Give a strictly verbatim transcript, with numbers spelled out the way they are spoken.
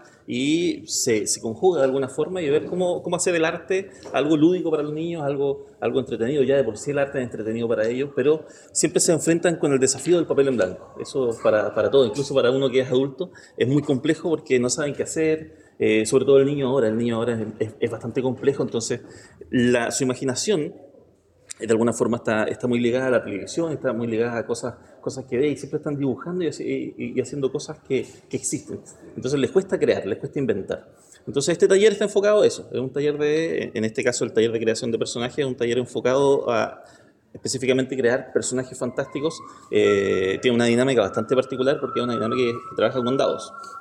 y se, se conjuga de alguna forma y ver cómo, cómo hacer el arte algo lúdico para los niños, algo, algo entretenido. Ya de por sí el arte es entretenido para ellos, pero siempre se enfrentan con el desafío del papel en blanco. Eso para, para todo, incluso para uno que es adulto, es muy complejo porque no saben qué hacer. Eh, sobre todo el niño ahora, el niño ahora es, es, es bastante complejo, entonces la, su imaginación de alguna forma está, está muy ligada a la televisión, está muy ligada a cosas, cosas que ve y siempre están dibujando y, y, y haciendo cosas que, que existen. Entonces les cuesta crear, les cuesta inventar. Entonces este taller está enfocado a eso, es un taller de, en este caso el taller de creación de personajes, es un taller enfocado a específicamente crear personajes fantásticos. Eh, tiene una dinámica bastante particular porque es una dinámica que, que trabaja con dados.